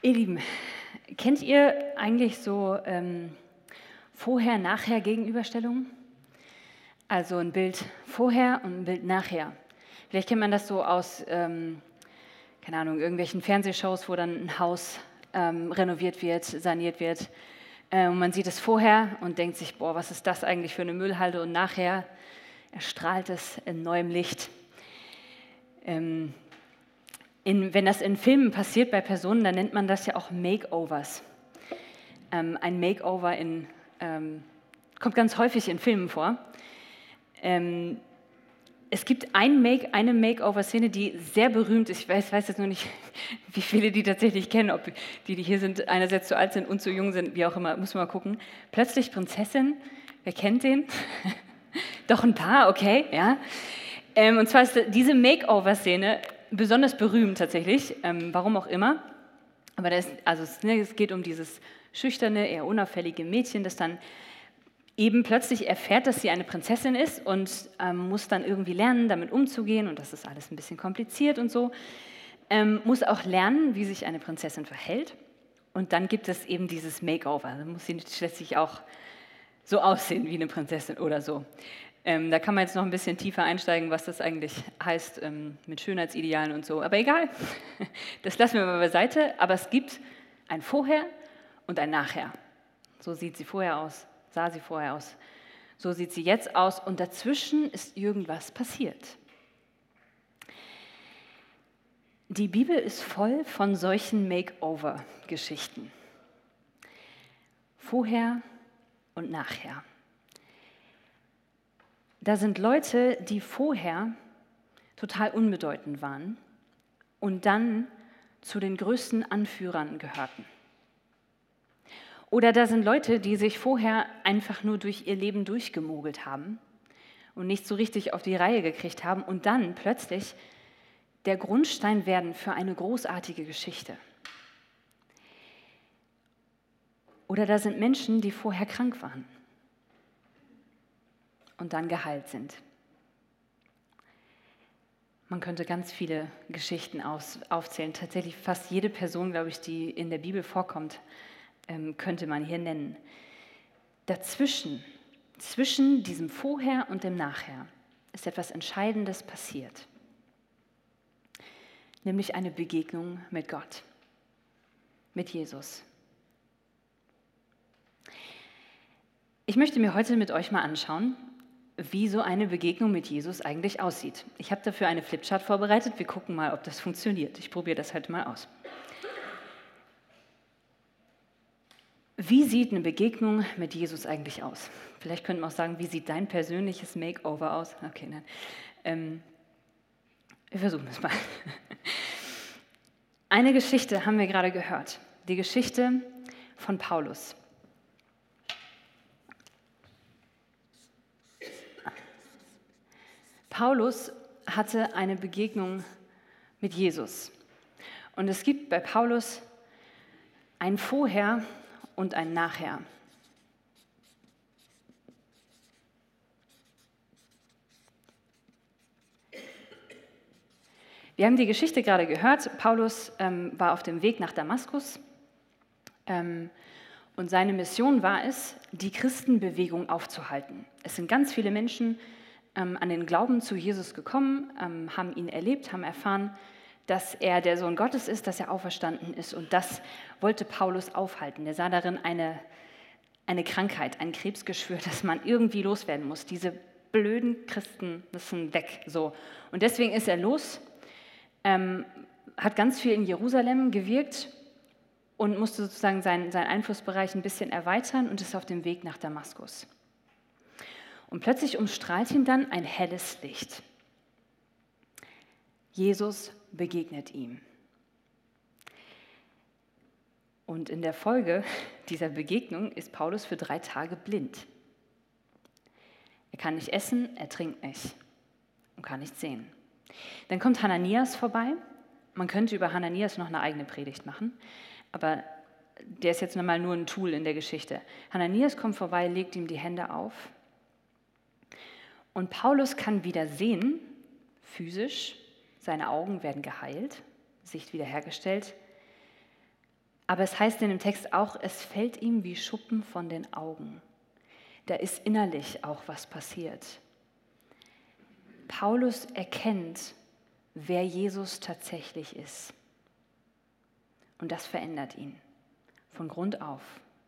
Ihr Lieben, kennt ihr eigentlich so Vorher-Nachher-Gegenüberstellungen? Also ein Bild vorher und ein Bild nachher. Vielleicht kennt man das so aus, keine Ahnung, irgendwelchen Fernsehshows, wo dann ein Haus renoviert wird, saniert wird. Und man sieht es vorher und denkt sich, boah, was ist das eigentlich für eine Müllhalde? Und nachher erstrahlt es in neuem Licht. Wenn das in Filmen passiert bei Personen, dann nennt man das ja auch Makeovers. Ein Makeover kommt ganz häufig in Filmen vor. Es gibt eine Makeover-Szene, die sehr berühmt ist. Ich weiß jetzt nur nicht, wie viele die tatsächlich kennen, ob die hier sind, einerseits zu alt sind und zu jung sind, wie auch immer, muss man mal gucken. Plötzlich Prinzessin, wer kennt den? Doch ein paar, okay, ja. Und zwar ist diese Makeover-Szene besonders berühmt tatsächlich, warum auch immer. Aber es geht um dieses schüchterne, eher unauffällige Mädchen, das dann eben plötzlich erfährt, dass sie eine Prinzessin ist und muss dann irgendwie lernen, damit umzugehen. Und das ist alles ein bisschen kompliziert und so. Muss auch lernen, wie sich eine Prinzessin verhält. Und dann gibt es eben dieses Makeover. Da muss sie schließlich auch so aussehen wie eine Prinzessin oder so. Da kann man jetzt noch ein bisschen tiefer einsteigen, was das eigentlich heißt mit Schönheitsidealen und so. Aber egal, das lassen wir mal beiseite. Aber es gibt ein Vorher und ein Nachher. So sieht sie vorher aus, sah sie vorher aus. So sieht sie jetzt aus und dazwischen ist irgendwas passiert. Die Bibel ist voll von solchen Makeover-Geschichten. Vorher und nachher. Da sind Leute, die vorher total unbedeutend waren und dann zu den größten Anführern gehörten. Oder da sind Leute, die sich vorher einfach nur durch ihr Leben durchgemogelt haben und nicht so richtig auf die Reihe gekriegt haben und dann plötzlich der Grundstein werden für eine großartige Geschichte. Oder da sind Menschen, die vorher krank waren und dann geheilt sind. Man könnte ganz viele Geschichten aufzählen. Tatsächlich fast jede Person, glaube ich, die in der Bibel vorkommt, könnte man hier nennen. Zwischen diesem Vorher und dem Nachher, ist etwas Entscheidendes passiert. Nämlich eine Begegnung mit Gott, mit Jesus. Ich möchte mir heute mit euch mal anschauen, wie so eine Begegnung mit Jesus eigentlich aussieht. Ich habe dafür eine Flipchart vorbereitet. Wir gucken mal, ob das funktioniert. Ich probiere das heute mal aus. Wie sieht eine Begegnung mit Jesus eigentlich aus? Vielleicht könnte man auch sagen, wie sieht dein persönliches Makeover aus? Okay, nein. Wir versuchen es mal. Eine Geschichte haben wir gerade gehört. Die Geschichte von Paulus. Paulus hatte eine Begegnung mit Jesus. Und es gibt bei Paulus ein Vorher und ein Nachher. Wir haben die Geschichte gerade gehört. Paulus war auf dem Weg nach Damaskus und seine Mission war es, die Christenbewegung aufzuhalten. Es sind ganz viele Menschen an den Glauben zu Jesus gekommen, haben ihn erlebt, haben erfahren, dass er der Sohn Gottes ist, dass er auferstanden ist. Und das wollte Paulus aufhalten. Er sah darin eine Krankheit, ein Krebsgeschwür, das man irgendwie loswerden muss. Diese blöden Christen müssen weg. So. Und deswegen ist er los, hat ganz viel in Jerusalem gewirkt und musste sozusagen seinen Einflussbereich ein bisschen erweitern und ist auf dem Weg nach Damaskus. Und plötzlich umstrahlt ihn dann ein helles Licht. Jesus begegnet ihm. Und in der Folge dieser Begegnung ist Paulus für 3 Tage blind. Er kann nicht essen, er trinkt nicht und kann nicht sehen. Dann kommt Hananias vorbei. Man könnte über Hananias noch eine eigene Predigt machen, aber der ist jetzt nochmal nur ein Tool in der Geschichte. Hananias kommt vorbei, legt ihm die Hände auf. Und Paulus kann wieder sehen, physisch, seine Augen werden geheilt, Sicht wiederhergestellt. Aber es heißt in dem Text auch, es fällt ihm wie Schuppen von den Augen. Da ist innerlich auch was passiert. Paulus erkennt, wer Jesus tatsächlich ist. Und das verändert ihn von Grund auf.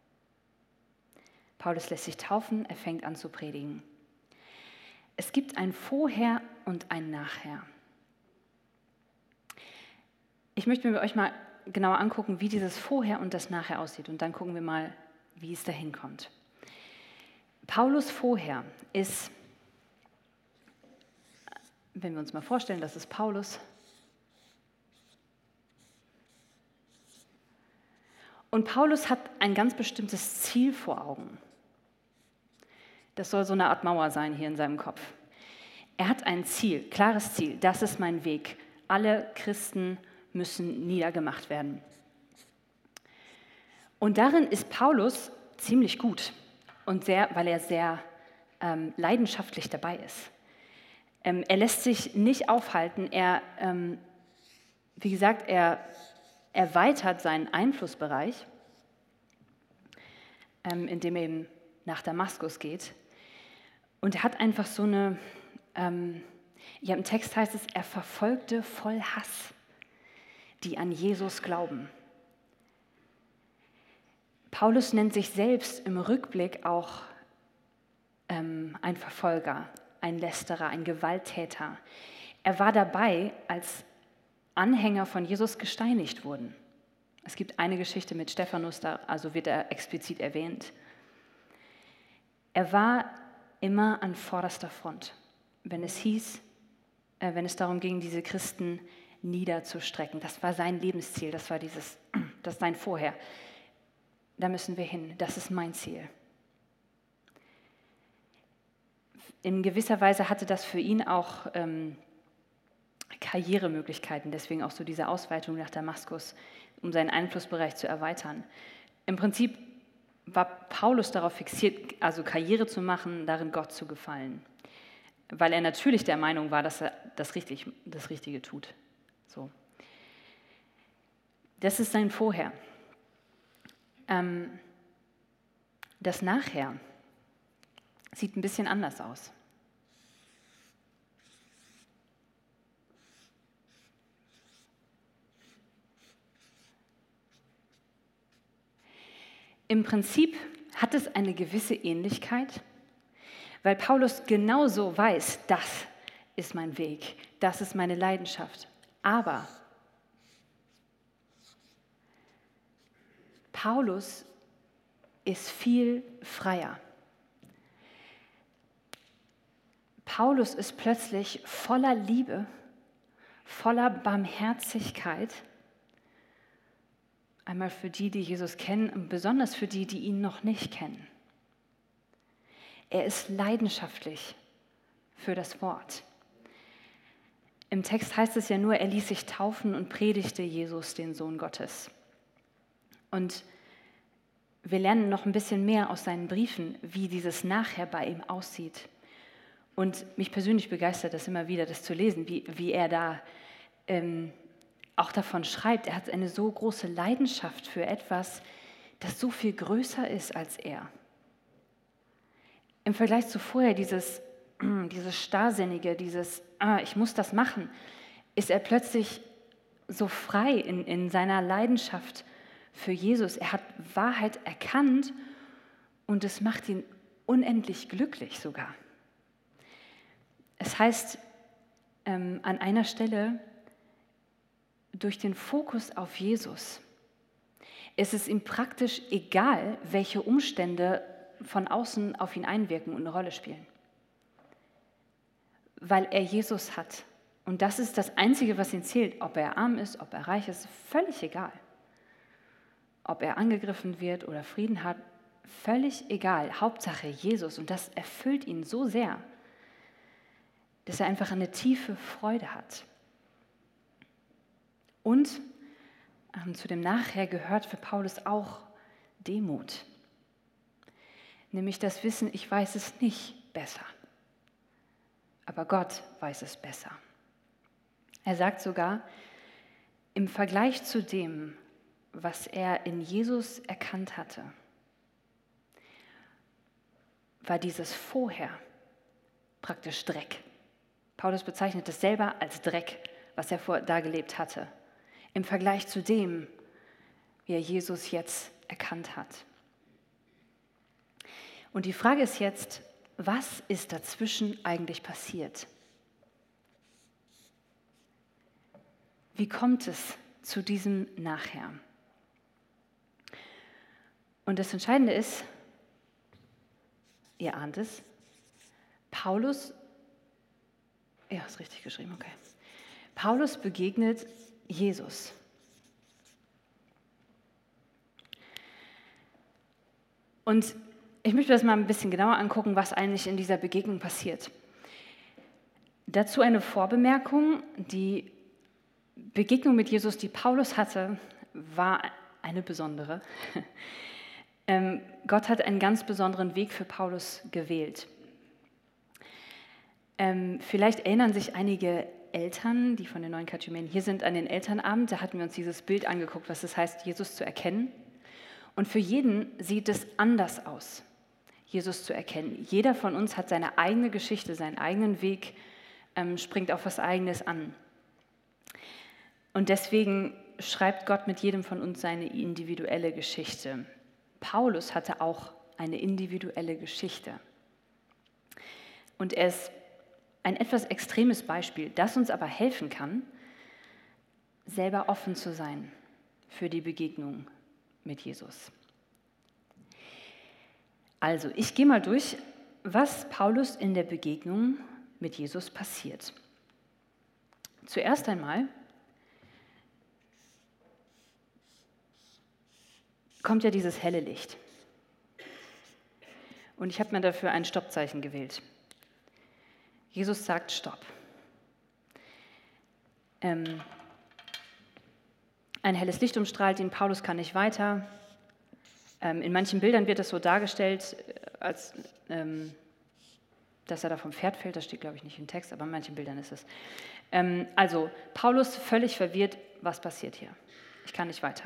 Paulus lässt sich taufen, er fängt an zu predigen. Es gibt ein Vorher und ein Nachher. Ich möchte mir euch mal genauer angucken, wie dieses Vorher und das Nachher aussieht. Und dann gucken wir mal, wie es dahin kommt. Paulus Vorher ist, wenn wir uns mal vorstellen, das ist Paulus. Und Paulus hat ein ganz bestimmtes Ziel vor Augen. Das soll so eine Art Mauer sein hier in seinem Kopf. Er hat ein Ziel, klares Ziel. Das ist mein Weg. Alle Christen müssen niedergemacht werden. Und darin ist Paulus ziemlich gut, und weil er sehr leidenschaftlich dabei ist. Er lässt sich nicht aufhalten. Wie gesagt, er erweitert seinen Einflussbereich, indem er eben nach Damaskus geht. Und er hat einfach so eine, im Text heißt es, er verfolgte voll Hass, die an Jesus glauben. Paulus nennt sich selbst im Rückblick auch ein Verfolger, ein Lästerer, ein Gewalttäter. Er war dabei, als Anhänger von Jesus gesteinigt wurden. Es gibt eine Geschichte mit Stephanus, also wird er explizit erwähnt. Er war immer an vorderster Front, wenn es darum ging, diese Christen niederzustrecken. Das war sein Lebensziel, das ist sein Vorher. Da müssen wir hin, das ist mein Ziel. In gewisser Weise hatte das für ihn auch Karrieremöglichkeiten, deswegen auch so diese Ausweitung nach Damaskus, um seinen Einflussbereich zu erweitern. Im Prinzip war Paulus darauf fixiert, also Karriere zu machen, darin Gott zu gefallen, weil er natürlich der Meinung war, dass er das Richtige tut. So. Das ist sein Vorher. Das Nachher sieht ein bisschen anders aus. Im Prinzip hat es eine gewisse Ähnlichkeit, weil Paulus genauso weiß, das ist mein Weg, das ist meine Leidenschaft. Aber Paulus ist viel freier. Paulus ist plötzlich voller Liebe, voller Barmherzigkeit. Einmal für die Jesus kennen und besonders für die ihn noch nicht kennen. Er ist leidenschaftlich für das Wort. Im Text heißt es ja nur, er ließ sich taufen und predigte Jesus, den Sohn Gottes. Und wir lernen noch ein bisschen mehr aus seinen Briefen, wie dieses Nachher bei ihm aussieht. Und mich persönlich begeistert das immer wieder, das zu lesen, wie er da auch davon schreibt. Er hat eine so große Leidenschaft für etwas, das so viel größer ist als er. Im Vergleich zu vorher, dieses Starrsinnige, ich muss das machen, ist er plötzlich so frei in seiner Leidenschaft für Jesus. Er hat Wahrheit erkannt und es macht ihn unendlich glücklich sogar. Es heißt an einer Stelle, durch den Fokus auf Jesus ist es ihm praktisch egal, welche Umstände von außen auf ihn einwirken und eine Rolle spielen. Weil er Jesus hat. Und das ist das Einzige, was ihn zählt. Ob er arm ist, ob er reich ist, völlig egal. Ob er angegriffen wird oder Frieden hat, völlig egal. Hauptsache Jesus. Und das erfüllt ihn so sehr, dass er einfach eine tiefe Freude hat. Und zu dem Nachher gehört für Paulus auch Demut. Nämlich das Wissen, ich weiß es nicht besser. Aber Gott weiß es besser. Er sagt sogar, im Vergleich zu dem, was er in Jesus erkannt hatte, war dieses Vorher praktisch Dreck. Paulus bezeichnet es selber als Dreck, was er da gelebt hatte, im Vergleich zu dem, wie er Jesus jetzt erkannt hat. Und die Frage ist jetzt, was ist dazwischen eigentlich passiert? Wie kommt es zu diesem Nachher? Und das Entscheidende ist, ihr ahnt es, Paulus, ja, ist richtig geschrieben, okay. Paulus begegnet Jesus. Und ich möchte das mal ein bisschen genauer angucken, was eigentlich in dieser Begegnung passiert. Dazu eine Vorbemerkung. Die Begegnung mit Jesus, die Paulus hatte, war eine besondere. Gott hat einen ganz besonderen Weg für Paulus gewählt. Vielleicht erinnern sich einige Eltern, die von den neuen Katechumenen hier sind, an den Elternabend. Da hatten wir uns dieses Bild angeguckt, was es heißt, Jesus zu erkennen. Und für jeden sieht es anders aus, Jesus zu erkennen. Jeder von uns hat seine eigene Geschichte, seinen eigenen Weg, springt auf was Eigenes an. Und deswegen schreibt Gott mit jedem von uns seine individuelle Geschichte. Paulus hatte auch eine individuelle Geschichte. Und er ist ein etwas extremes Beispiel, das uns aber helfen kann, selber offen zu sein für die Begegnung mit Jesus. Also, ich gehe mal durch, was Paulus in der Begegnung mit Jesus passiert. Zuerst einmal kommt ja dieses helle Licht. Und ich habe mir dafür ein Stoppzeichen gewählt. Jesus sagt Stopp. Ein helles Licht umstrahlt ihn, Paulus kann nicht weiter. In manchen Bildern wird es so dargestellt, als dass er da vom Pferd fällt. Das steht, glaube ich, nicht im Text, aber in manchen Bildern ist es. Also, Paulus völlig verwirrt, was passiert hier? Ich kann nicht weiter.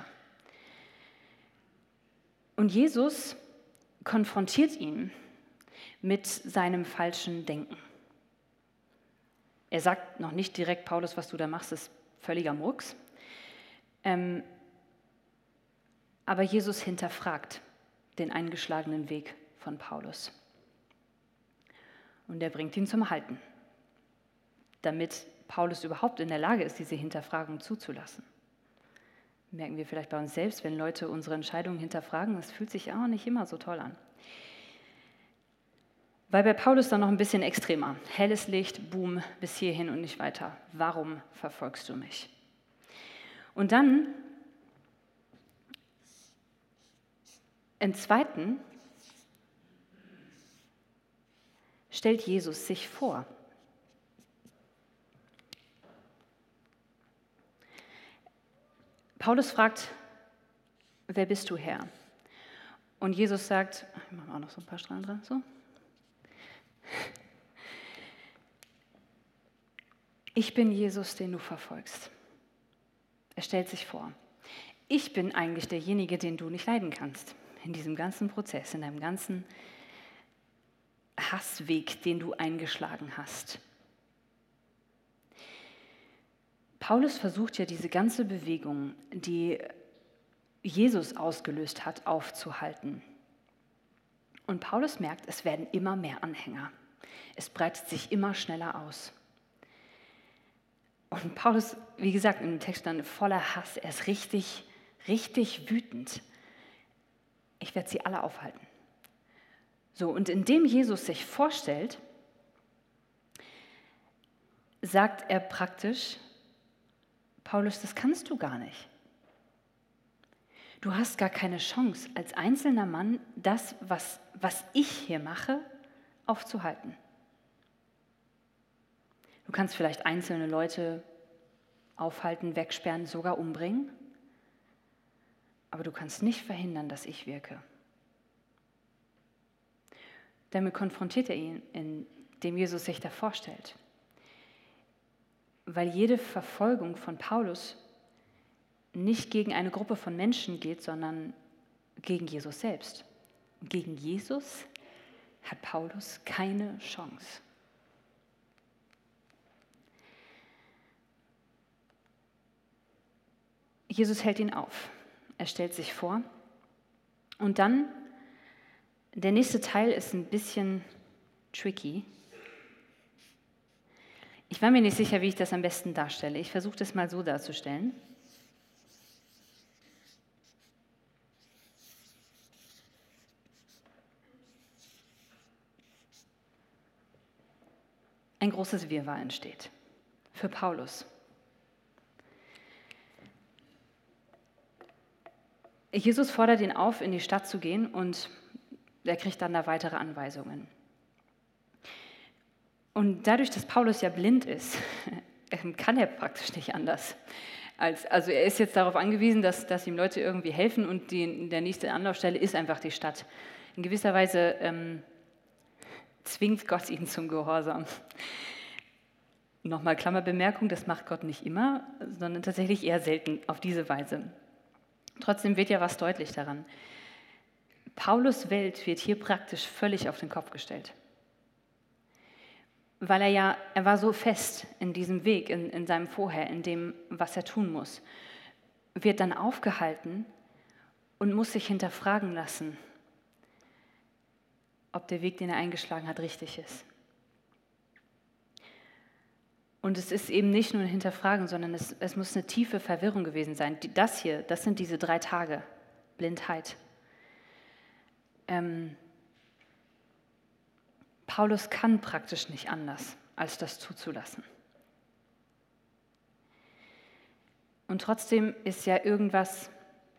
Und Jesus konfrontiert ihn mit seinem falschen Denken. Er sagt noch nicht direkt, Paulus, was du da machst, ist völliger Murks. Aber Jesus hinterfragt den eingeschlagenen Weg von Paulus. Und er bringt ihn zum Halten, damit Paulus überhaupt in der Lage ist, diese Hinterfragung zuzulassen. Merken wir vielleicht bei uns selbst, wenn Leute unsere Entscheidungen hinterfragen, das fühlt sich auch nicht immer so toll an. Weil bei Paulus dann noch ein bisschen extremer. Helles Licht, boom, bis hierhin und nicht weiter. Warum verfolgst du mich? Und dann, im Zweiten, stellt Jesus sich vor. Paulus fragt, wer bist du, Herr? Und Jesus sagt, ich mache auch noch so ein paar Strahlen dran, so. Ich bin Jesus, den du verfolgst. Er stellt sich vor. Ich bin eigentlich derjenige, den du nicht leiden kannst. In diesem ganzen Prozess, in deinem ganzen Hassweg, den du eingeschlagen hast. Paulus versucht ja diese ganze Bewegung, die Jesus ausgelöst hat, aufzuhalten. Und Paulus merkt, es werden immer mehr Anhänger. Es breitet sich immer schneller aus. Und Paulus, wie gesagt, in dem Text dann voller Hass, er ist richtig, richtig wütend. Ich werde sie alle aufhalten. So, und indem Jesus sich vorstellt, sagt er praktisch, Paulus, das kannst du gar nicht. Du hast gar keine Chance, als einzelner Mann das, was ich hier mache, aufzuhalten. Du kannst vielleicht einzelne Leute aufhalten, wegsperren, sogar umbringen, aber du kannst nicht verhindern, dass ich wirke. Damit konfrontiert er ihn, indem Jesus sich da vorstellt. Weil jede Verfolgung von Paulus nicht gegen eine Gruppe von Menschen geht, sondern gegen Jesus selbst. Gegen Jesus hat Paulus keine Chance. Jesus hält ihn auf. Er stellt sich vor. Und dann, der nächste Teil ist ein bisschen tricky. Ich war mir nicht sicher, wie ich das am besten darstelle. Ich versuche das mal so darzustellen. Ein großes Wirrwarr entsteht für Paulus. Jesus fordert ihn auf, in die Stadt zu gehen und er kriegt dann da weitere Anweisungen. Und dadurch, dass Paulus ja blind ist, kann er praktisch nicht anders. Also er ist jetzt darauf angewiesen, dass ihm Leute irgendwie helfen und der nächste Anlaufstelle ist einfach die Stadt. In gewisser Weise zwingt Gott ihn zum Gehorsam. Nochmal Klammerbemerkung, das macht Gott nicht immer, sondern tatsächlich eher selten auf diese Weise. Trotzdem wird ja was deutlich daran. Paulus' Welt wird hier praktisch völlig auf den Kopf gestellt. Weil er war so fest in diesem Weg, in seinem Vorher, in dem, was er tun muss, wird dann aufgehalten und muss sich hinterfragen lassen, ob der Weg, den er eingeschlagen hat, richtig ist. Und es ist eben nicht nur ein Hinterfragen, sondern es muss eine tiefe Verwirrung gewesen sein. Das sind diese 3 Tage Blindheit. Paulus kann praktisch nicht anders, als das zuzulassen. Und trotzdem ist ja irgendwas,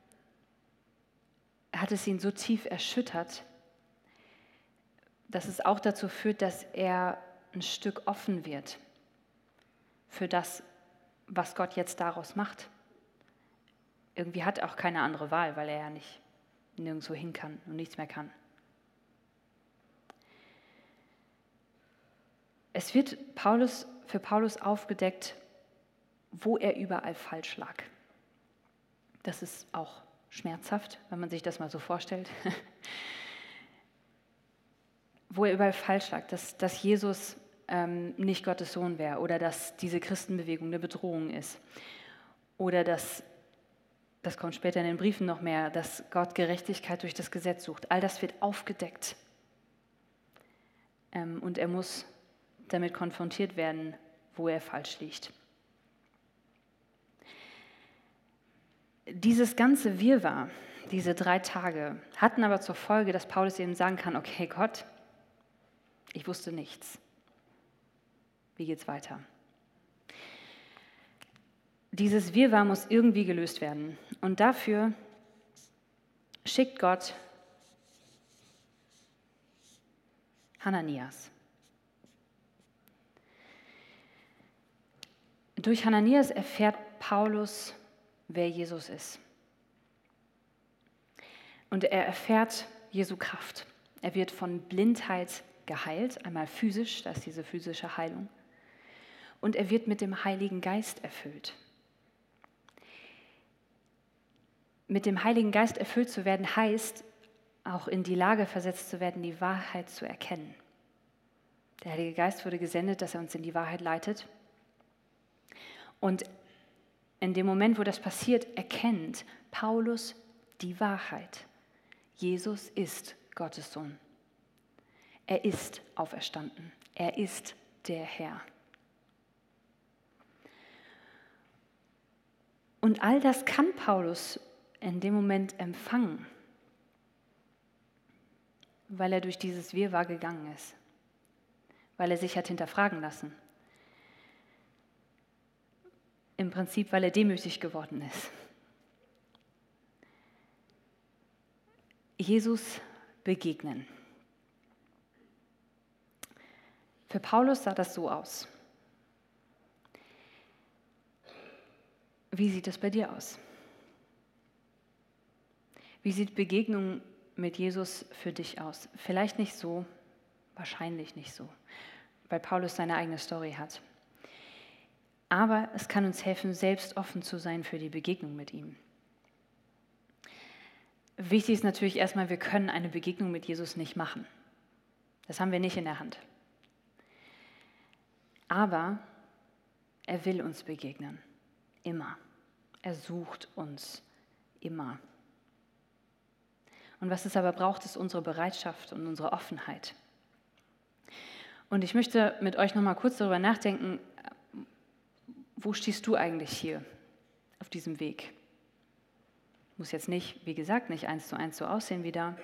hat es ihn so tief erschüttert, dass es auch dazu führt, dass er ein Stück offen wird für das, was Gott jetzt daraus macht. Irgendwie hat er auch keine andere Wahl, weil er ja nicht nirgendwo hin kann und nichts mehr kann. Es wird für Paulus aufgedeckt, wo er überall falsch lag. Das ist auch schmerzhaft, wenn man sich das mal so vorstellt. Wo er überall falsch lag, dass Jesus nicht Gottes Sohn wäre oder dass diese Christenbewegung eine Bedrohung ist oder das kommt später in den Briefen noch mehr, dass Gott Gerechtigkeit durch das Gesetz sucht. All das wird aufgedeckt und er muss damit konfrontiert werden, wo er falsch liegt. Dieses ganze Wirrwarr, diese 3 Tage, hatten aber zur Folge, dass Paulus eben sagen kann, okay Gott, ich wusste nichts. Wie geht's weiter? Dieses Wirrwarr muss irgendwie gelöst werden. Und dafür schickt Gott Hananias. Durch Hananias erfährt Paulus, wer Jesus ist. Und er erfährt Jesu Kraft. Er wird von Blindheit geheilt, einmal physisch, das ist diese physische Heilung. Und er wird mit dem Heiligen Geist erfüllt. Mit dem Heiligen Geist erfüllt zu werden, heißt, auch in die Lage versetzt zu werden, die Wahrheit zu erkennen. Der Heilige Geist wurde gesendet, dass er uns in die Wahrheit leitet. Und in dem Moment, wo das passiert, erkennt Paulus die Wahrheit. Jesus ist Gottes Sohn. Er ist auferstanden. Er ist der Herr. Und all das kann Paulus in dem Moment empfangen, weil er durch dieses Wirrwarr gegangen ist, weil er sich hat hinterfragen lassen. Im Prinzip, weil er demütig geworden ist. Jesus begegnen. Für Paulus sah das so aus. Wie sieht es bei dir aus? Wie sieht Begegnung mit Jesus für dich aus? Vielleicht nicht so, wahrscheinlich nicht so, weil Paulus seine eigene Story hat. Aber es kann uns helfen, selbst offen zu sein für die Begegnung mit ihm. Wichtig ist natürlich erstmal, wir können eine Begegnung mit Jesus nicht machen. Das haben wir nicht in der Hand. Aber er will uns begegnen. Immer. Er sucht uns. Immer. Und was es aber braucht, ist unsere Bereitschaft und unsere Offenheit. Und ich möchte mit euch noch mal kurz darüber nachdenken, wo stehst du eigentlich hier auf diesem Weg? Muss jetzt nicht, wie gesagt, nicht 1:1 so aussehen wie da.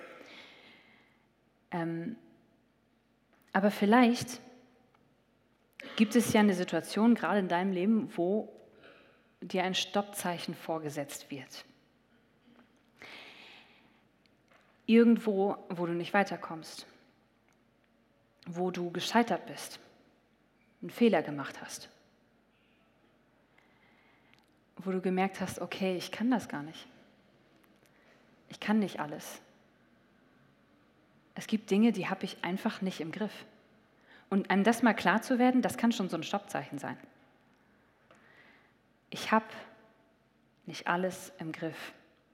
Aber vielleicht gibt es ja eine Situation gerade in deinem Leben, wo dir ein Stoppzeichen vorgesetzt wird. Irgendwo, wo du nicht weiterkommst, wo du gescheitert bist, einen Fehler gemacht hast, wo du gemerkt hast, okay, ich kann das gar nicht. Ich kann nicht alles. Es gibt Dinge, die habe ich einfach nicht im Griff. Und einem das mal klar zu werden, das kann schon so ein Stoppzeichen sein. Ich habe nicht alles im Griff.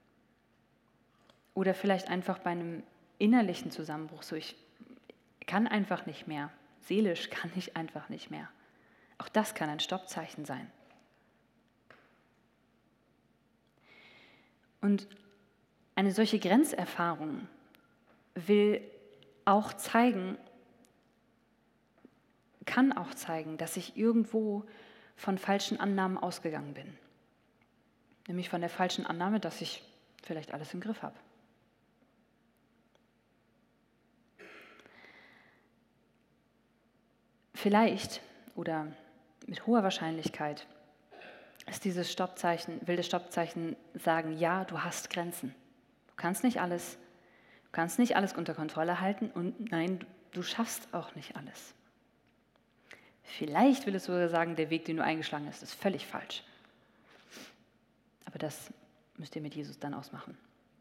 Oder vielleicht einfach bei einem innerlichen Zusammenbruch, so ich kann einfach nicht mehr. Seelisch kann ich einfach nicht mehr. Auch das kann ein Stoppzeichen sein. Und eine solche Grenzerfahrung kann auch zeigen, dass ich irgendwo von falschen Annahmen ausgegangen bin. Nämlich von der falschen Annahme, dass ich vielleicht alles im Griff habe. Vielleicht oder mit hoher Wahrscheinlichkeit will das Stoppzeichen sagen, ja, du hast Grenzen. Du kannst nicht alles unter Kontrolle halten und nein, du schaffst auch nicht alles. Vielleicht will es sogar sagen, der Weg, den du eingeschlagen hast, ist völlig falsch. Aber das müsst ihr mit Jesus dann ausmachen.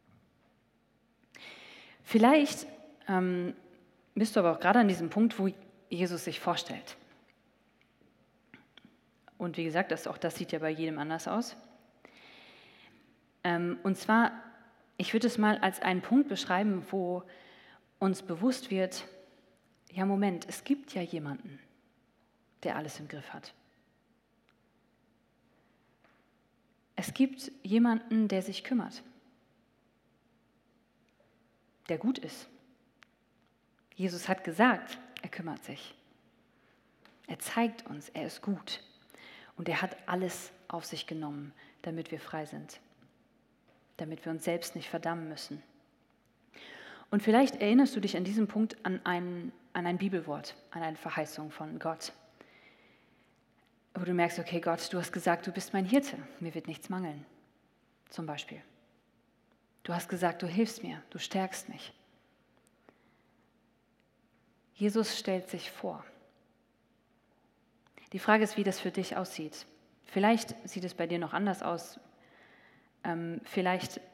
Vielleicht bist du aber auch gerade an diesem Punkt, wo Jesus sich vorstellt. Und wie gesagt, das sieht ja bei jedem anders aus. Und zwar, ich würde es mal als einen Punkt beschreiben, wo uns bewusst wird, ja Moment, es gibt ja jemanden, der alles im Griff hat. Es gibt jemanden, der sich kümmert, der gut ist. Jesus hat gesagt, er kümmert sich. Er zeigt uns, er ist gut. Und er hat alles auf sich genommen, damit wir frei sind. Damit wir uns selbst nicht verdammen müssen. Und vielleicht erinnerst du dich an diesem Punkt an ein Bibelwort, an eine Verheißung von Gott. Wo du merkst, okay Gott, du hast gesagt, du bist mein Hirte, mir wird nichts mangeln. Zum Beispiel. Du hast gesagt, du hilfst mir, du stärkst mich. Jesus stellt sich vor. Die Frage ist, wie das für dich aussieht. Vielleicht sieht es bei dir noch anders aus. Vielleicht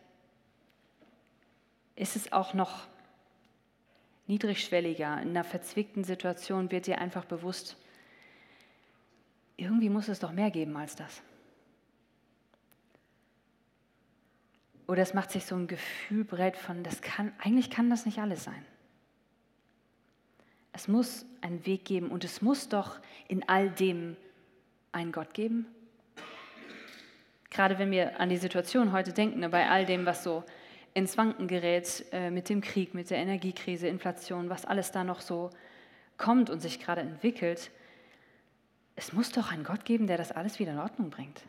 ist es auch noch niedrigschwelliger. In einer verzwickten Situation wird dir einfach bewusst, irgendwie muss es doch mehr geben als das. Oder es macht sich so ein Gefühl breit von, eigentlich kann das nicht alles sein. Es muss einen Weg geben und es muss doch in all dem einen Gott geben. Gerade wenn wir an die Situation heute denken, bei all dem, was so ins Wanken gerät, mit dem Krieg, mit der Energiekrise, Inflation, was alles da noch so kommt und sich gerade entwickelt, es muss doch einen Gott geben, der das alles wieder in Ordnung bringt.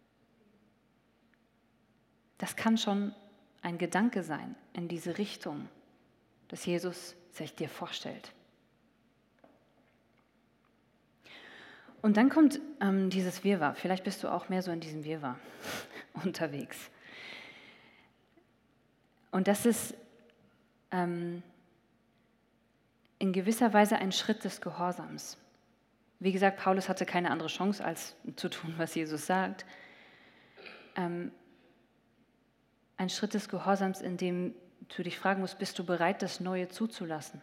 Das kann schon ein Gedanke sein in diese Richtung, dass Jesus sich dir vorstellt. Und dann kommt dieses Wirrwarr. Vielleicht bist du auch mehr so in diesem Wirrwarr unterwegs. Und das ist in gewisser Weise ein Schritt des Gehorsams. Wie gesagt, Paulus hatte keine andere Chance, als zu tun, was Jesus sagt. Ein Schritt des Gehorsams, in dem du dich fragen musst, bist du bereit, das Neue zuzulassen?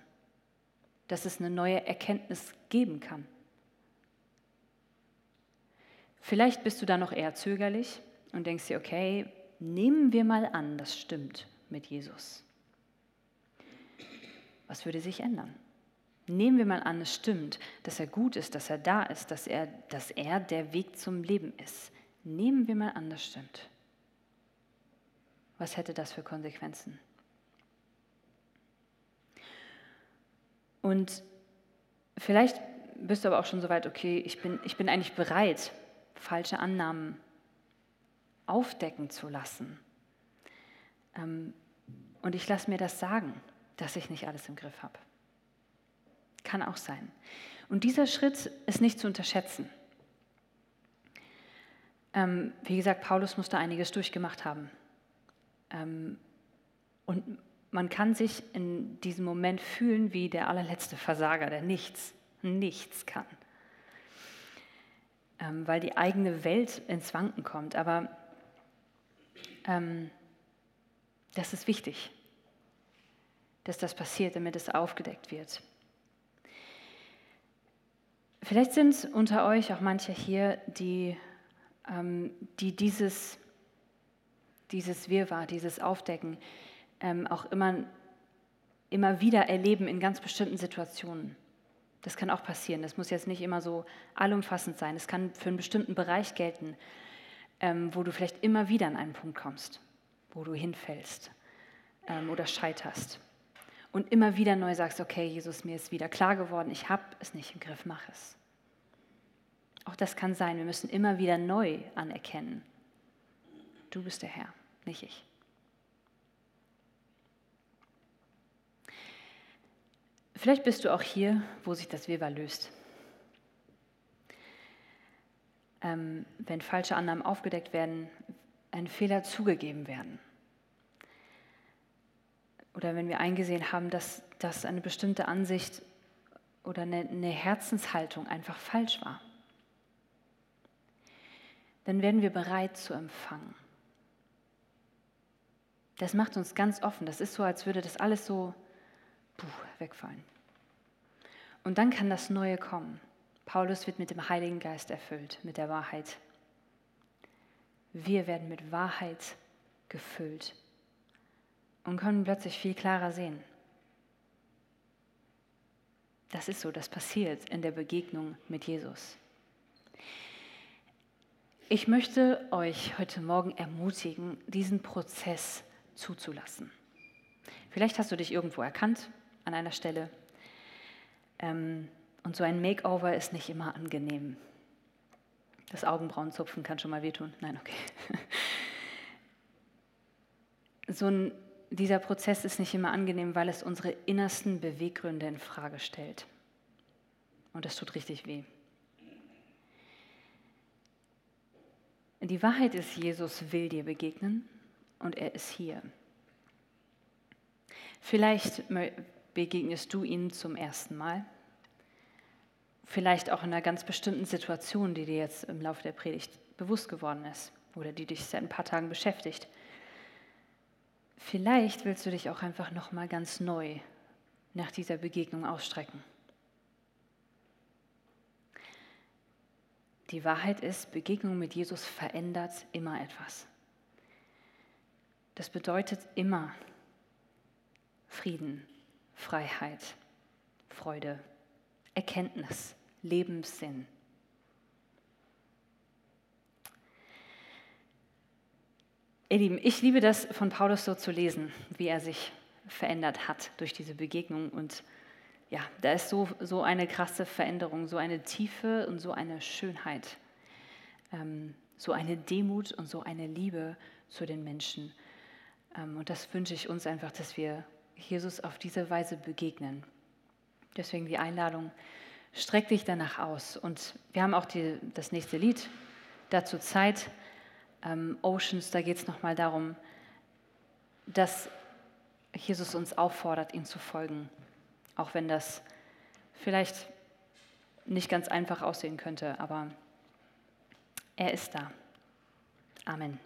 Dass es eine neue Erkenntnis geben kann. Vielleicht bist du da noch eher zögerlich und denkst dir, okay, nehmen wir mal an, das stimmt mit Jesus. Was würde sich ändern? Nehmen wir mal an, es stimmt, dass er gut ist, dass er da ist, dass er der Weg zum Leben ist. Nehmen wir mal an, das stimmt. Was hätte das für Konsequenzen? Und vielleicht bist du aber auch schon so weit, okay, ich bin eigentlich bereit, falsche Annahmen aufdecken zu lassen. Und ich lasse mir das sagen, dass ich nicht alles im Griff habe. Kann auch sein. Und dieser Schritt ist nicht zu unterschätzen. Wie gesagt, Paulus musste einiges durchgemacht haben. Und man kann sich in diesem Moment fühlen wie der allerletzte Versager, der nichts kann. Weil die eigene Welt ins Wanken kommt. Aber das ist wichtig, dass das passiert, damit es aufgedeckt wird. Vielleicht sind unter euch auch manche hier, die dieses Wirrwarr, dieses Aufdecken auch immer wieder erleben in ganz bestimmten Situationen. Das kann auch passieren. Das muss jetzt nicht immer so allumfassend sein. Es kann für einen bestimmten Bereich gelten, wo du vielleicht immer wieder an einen Punkt kommst, wo du hinfällst oder scheiterst. Und immer wieder neu sagst, okay, Jesus, mir ist wieder klar geworden, ich habe es nicht im Griff, mach es. Auch das kann sein, wir müssen immer wieder neu anerkennen. Du bist der Herr, nicht ich. Vielleicht bist du auch hier, wo sich das Wirrwarr löst. Wenn falsche Annahmen aufgedeckt werden, ein Fehler zugegeben werden. Oder wenn wir eingesehen haben, dass eine bestimmte Ansicht oder eine Herzenshaltung einfach falsch war. Dann werden wir bereit zu empfangen. Das macht uns ganz offen. Das ist so, als würde das alles so wegfallen. Und dann kann das Neue kommen. Paulus wird mit dem Heiligen Geist erfüllt, mit der Wahrheit. Wir werden mit Wahrheit gefüllt und können plötzlich viel klarer sehen. Das ist so, das passiert in der Begegnung mit Jesus. Ich möchte euch heute Morgen ermutigen, diesen Prozess zuzulassen. Vielleicht hast du dich irgendwo erkannt an einer Stelle. Und so ein Makeover ist nicht immer angenehm. Das Augenbrauenzupfen kann schon mal wehtun. Nein, okay. Dieser Prozess ist nicht immer angenehm, weil es unsere innersten Beweggründe in Frage stellt. Und das tut richtig weh. Die Wahrheit ist, Jesus will dir begegnen und er ist hier. Vielleicht begegnest du ihm zum ersten Mal. Vielleicht auch in einer ganz bestimmten Situation, die dir jetzt im Laufe der Predigt bewusst geworden ist oder die dich seit ein paar Tagen beschäftigt. Vielleicht willst du dich auch einfach nochmal ganz neu nach dieser Begegnung ausstrecken. Die Wahrheit ist, Begegnung mit Jesus verändert immer etwas. Das bedeutet immer Frieden, Freiheit, Freude, Erkenntnis, Lebenssinn. Ihr Lieben, ich liebe das von Paulus so zu lesen, wie er sich verändert hat durch diese Begegnung. Und ja, da ist so eine krasse Veränderung, so eine Tiefe und so eine Schönheit, so eine Demut und so eine Liebe zu den Menschen. Und das wünsche ich uns einfach, dass wir Jesus auf diese Weise begegnen. Deswegen die Einladung, streck dich danach aus. Und wir haben auch das nächste Lied dazu Zeit. Oceans, da geht es nochmal darum, dass Jesus uns auffordert, ihm zu folgen. Auch wenn das vielleicht nicht ganz einfach aussehen könnte, aber er ist da. Amen.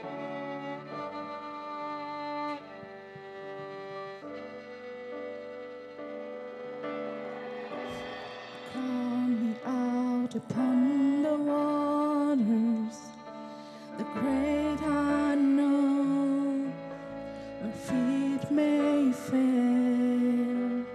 Call me out upon the waters, the great unknown, where feet may fail.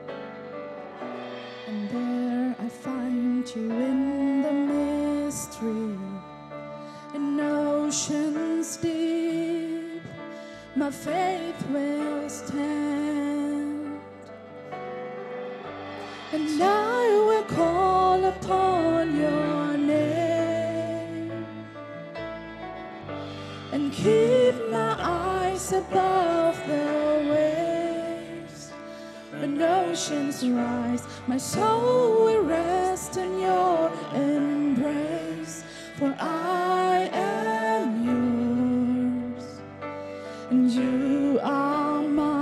And there I find you in the mystery, in oceans deep, my faith will stand. And I will call upon your name and keep my eyes above the waves. When oceans rise, my soul will rest in your embrace. For I am yours, and you are mine.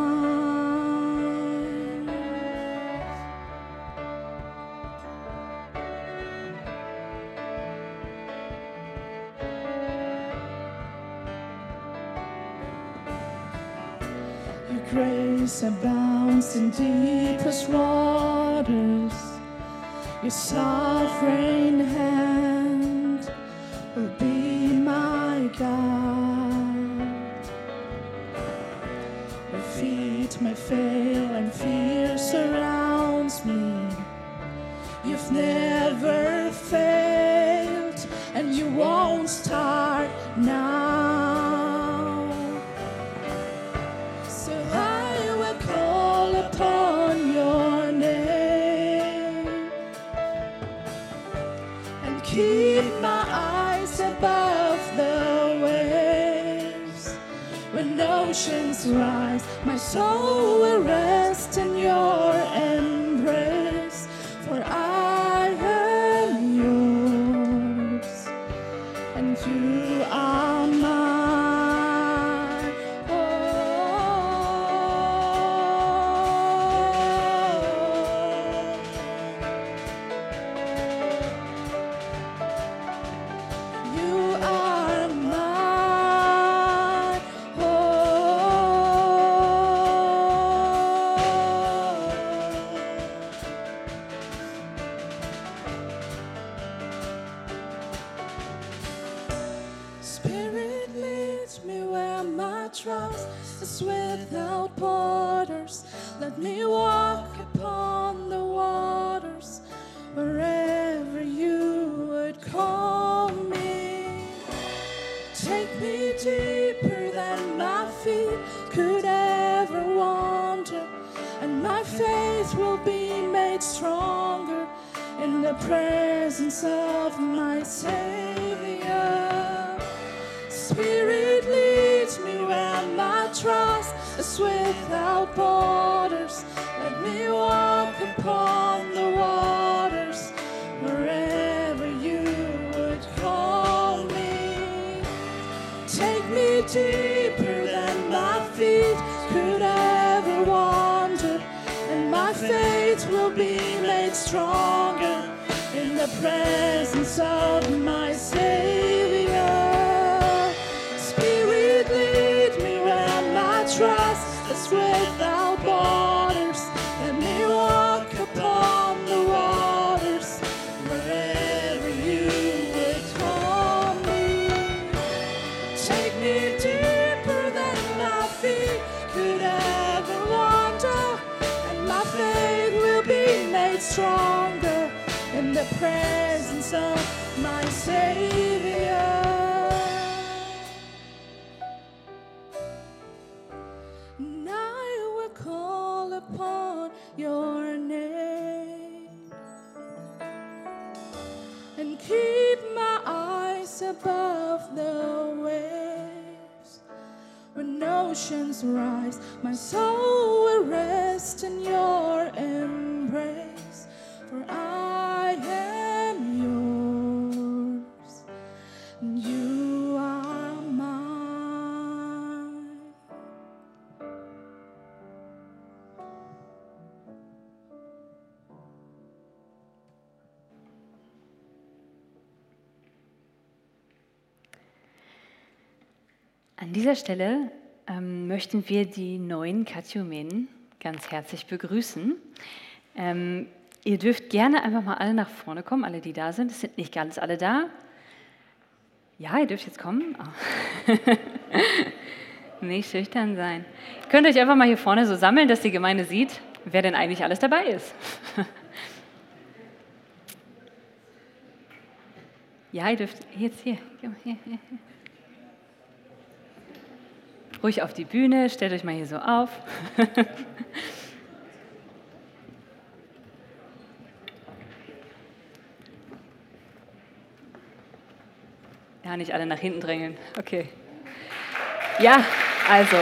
Your grace abounds in deepest waters. Your sovereign hand will be my guide. Your feet may fail and fear surrounds me. You've never failed, and you won't start now. So I will call upon your name and keep my eyes above the waves. When oceans rise, my soul will rest in your embrace. For I am yours, and you are mine. You are mine. Spirit leads me where my trust is without borders. Let me walk upon the waters wherever you would call me. Take me deeper than my feet could ever wander, and my faith will be made stronger in the presence of my Savior. Spirit leads me where my trust is without borders. Let me walk upon the waters wherever you would call me. Take me deeper than my feet could ever wander, and my faith will be made stronger in the presence of my Savior. Spirit, lead me where my trust is without borders. Let me walk upon the waters wherever you would call me. Take me deeper than my feet could ever wander, and my faith will be made stronger in the presence of my Savior. And I will call upon your name and keep my eyes above the waves. When oceans rise, my soul will rest in your embrace. For I am yours, and you are mine. An dieser Stelle möchten wir die neuen Katechumenen ganz herzlich begrüßen. Ihr dürft gerne einfach mal alle nach vorne kommen, alle, die da sind. Es sind nicht ganz alle da. Ja, ihr dürft jetzt kommen. Oh. Nicht schüchtern sein. Ihr könnt euch einfach mal hier vorne so sammeln, dass die Gemeinde sieht, wer denn eigentlich alles dabei ist. Ja, ihr dürft jetzt hier. Ruhig auf die Bühne, stellt euch mal hier so auf. Ja, nicht alle nach hinten drängeln. Okay. Ja, also.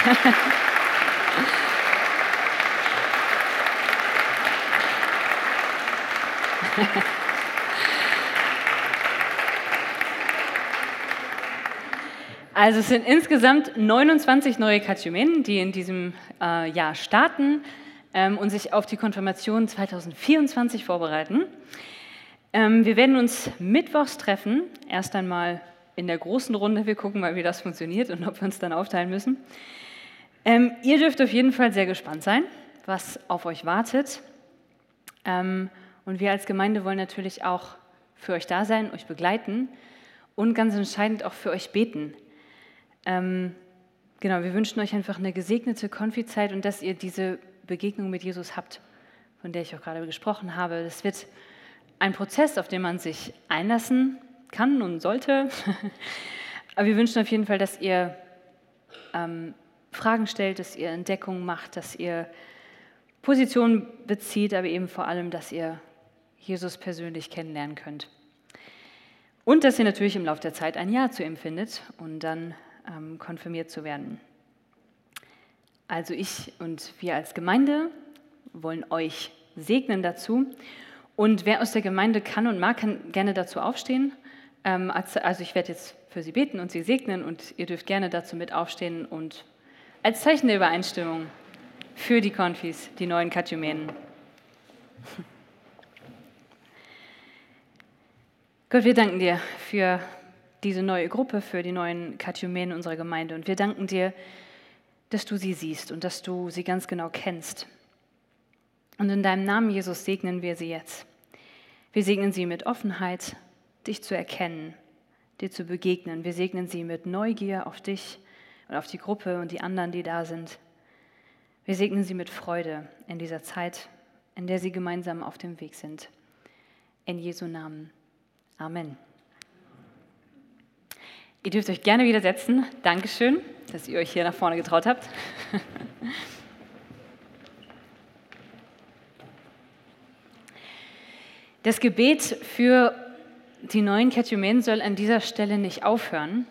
Also es sind insgesamt 29 neue Katechumenen, die in diesem Jahr starten und sich auf die Konfirmation 2024 vorbereiten. Wir werden uns mittwochs treffen, erst einmal in der großen Runde. Wir gucken mal, wie das funktioniert und ob wir uns dann aufteilen müssen. Ihr dürft auf jeden Fall sehr gespannt sein, was auf euch wartet. Und wir als Gemeinde wollen natürlich auch für euch da sein, euch begleiten und ganz entscheidend auch für euch beten. Genau, wir wünschen euch einfach eine gesegnete Konfizeit und dass ihr diese Begegnung mit Jesus habt, von der ich auch gerade gesprochen habe. Das wird ein Prozess, auf den man sich einlassen kann und sollte. Aber wir wünschen auf jeden Fall, dass ihr Fragen stellt, dass ihr Entdeckungen macht, dass ihr Positionen bezieht, aber eben vor allem, dass ihr Jesus persönlich kennenlernen könnt. Und dass ihr natürlich im Laufe der Zeit ein Ja zu ihm findet und dann konfirmiert zu werden. Also ich und wir als Gemeinde wollen euch segnen dazu. Und wer aus der Gemeinde kann und mag, kann gerne dazu aufstehen. Also ich werde jetzt für sie beten und sie segnen und ihr dürft gerne dazu mit aufstehen und als Zeichen der Übereinstimmung für die Konfis, die neuen Katechumenen. Gott, wir danken dir für diese neue Gruppe, für die neuen Katechumenen unserer Gemeinde. Und wir danken dir, dass du sie siehst und dass du sie ganz genau kennst. Und in deinem Namen, Jesus, segnen wir sie jetzt. Wir segnen sie mit Offenheit, dich zu erkennen, dir zu begegnen. Wir segnen sie mit Neugier auf dich und auf die Gruppe und die anderen, die da sind. Wir segnen sie mit Freude in dieser Zeit, in der sie gemeinsam auf dem Weg sind. In Jesu Namen. Amen. Ihr dürft euch gerne wieder setzen. Dankeschön, dass ihr euch hier nach vorne getraut habt. Das Gebet für die neuen Katechumenen soll an dieser Stelle nicht aufhören.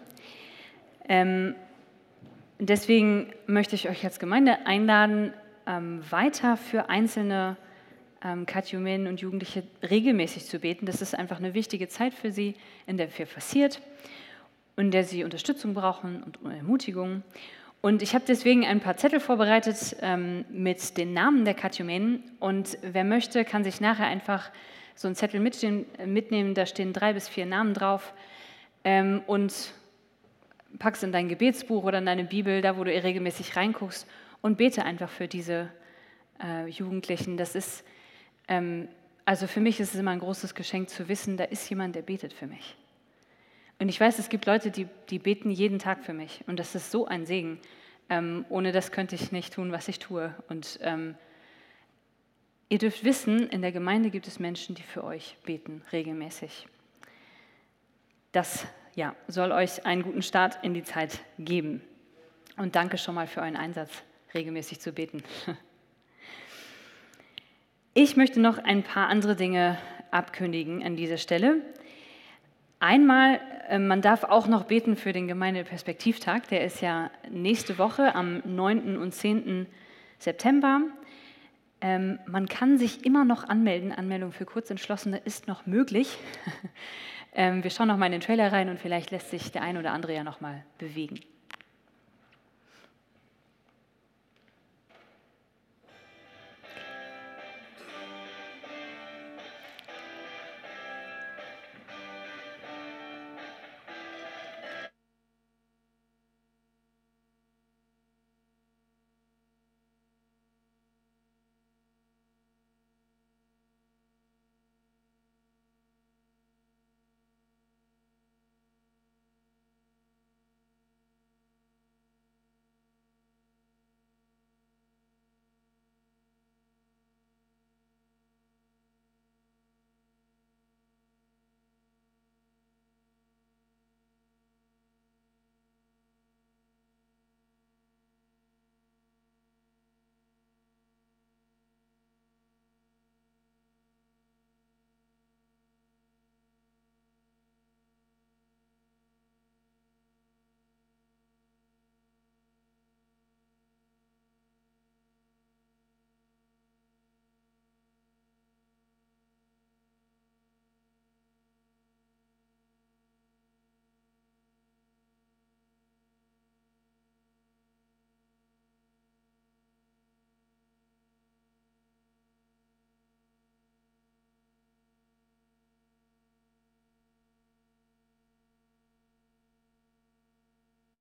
Deswegen möchte ich euch als Gemeinde einladen, weiter für einzelne Katechumenen und Jugendliche regelmäßig zu beten. Das ist einfach eine wichtige Zeit für sie, in der viel passiert, in der sie Unterstützung brauchen und Ermutigung. Und ich habe deswegen ein paar Zettel vorbereitet mit den Namen der Katechumenen. Und wer möchte, kann sich nachher einfach so einen Zettel mitnehmen. Da stehen 3 bis 4 Namen drauf. Und pack's in dein Gebetsbuch oder in deine Bibel, da wo du regelmäßig reinguckst, und bete einfach für diese Jugendlichen. Das ist, also für mich ist es immer ein großes Geschenk zu wissen, da ist jemand, der betet für mich. Und ich weiß, es gibt Leute, die beten jeden Tag für mich. Und das ist so ein Segen. Ohne das könnte ich nicht tun, was ich tue. Und ihr dürft wissen, in der Gemeinde gibt es Menschen, die für euch beten, regelmäßig. Das soll euch einen guten Start in die Zeit geben. Und danke schon mal für euren Einsatz, regelmäßig zu beten. Ich möchte noch ein paar andere Dinge abkündigen an dieser Stelle. Einmal, man darf auch noch beten für den Gemeindeperspektivtag. Der ist ja nächste Woche am 9. und 10. September. Man kann sich immer noch anmelden. Anmeldung für Kurzentschlossene ist noch möglich. Wir schauen noch mal in den Trailer rein und vielleicht lässt sich der ein oder andere ja noch mal bewegen.